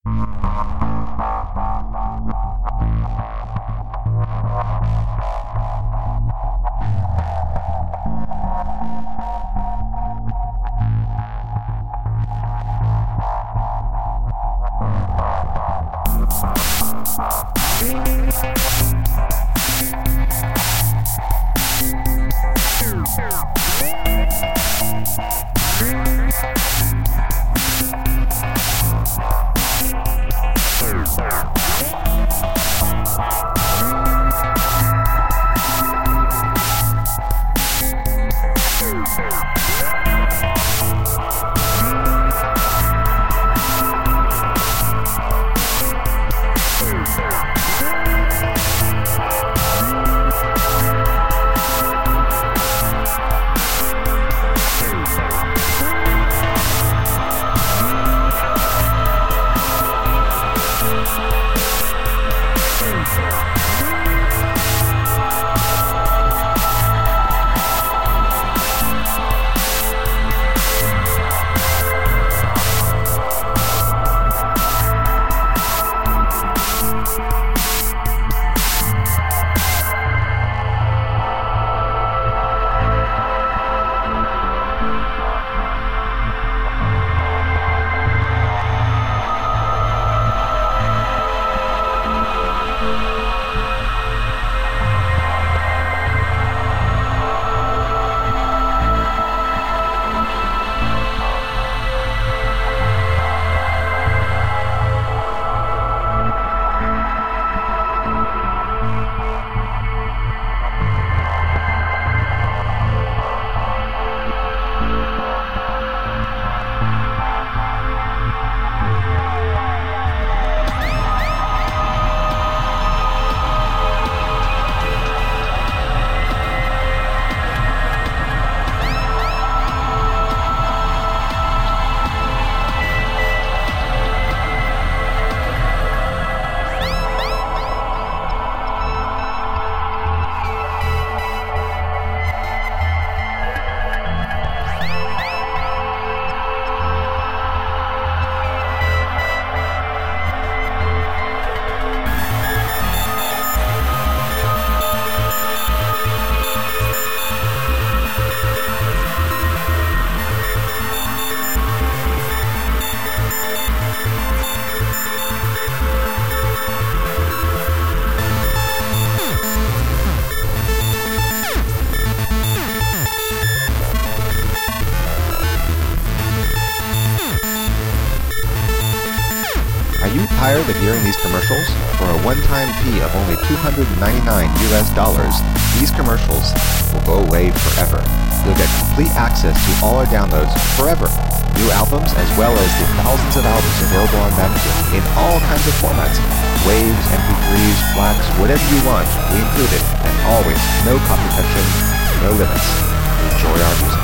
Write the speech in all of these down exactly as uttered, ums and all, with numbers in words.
Tired of hearing these commercials? For a one-time fee of only two hundred ninety-nine U S dollars, these commercials will go away forever. You'll get complete access to all our downloads forever. New albums as well as the thousands of albums available on Magnatune in all kinds of formats. Waves, M P threes, FLACs, whatever you want, we include it. And always, no copy protection, no limits. Enjoy our music.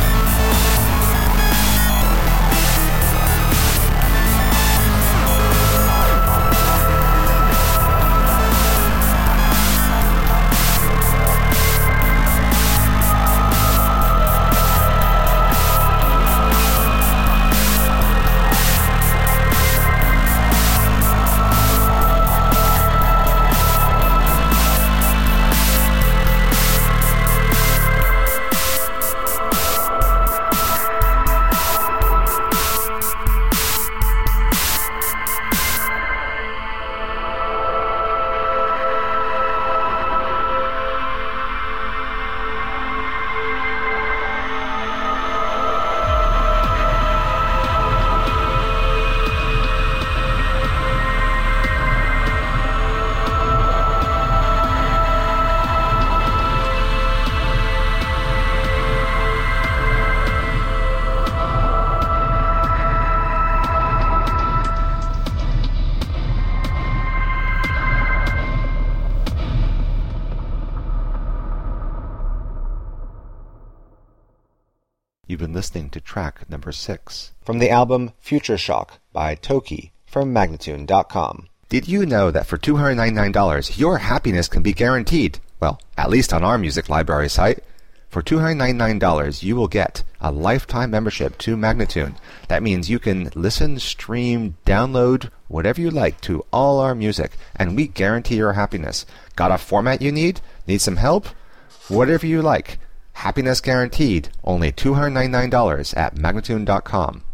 You've been listening to track number six from the album Future Shock by Toki from Magnatune dot com. Did you know that for two hundred ninety-nine dollars your happiness can be guaranteed? Well, at least on our music library site. For two hundred ninety-nine dollars you will get a lifetime membership to Magnatune. That means you can listen, stream, download, whatever you like to all our music, and we guarantee your happiness. Got a format you need? Need some help? Whatever you like. Happiness guaranteed. Only two hundred ninety-nine dollars at Magnatune dot com.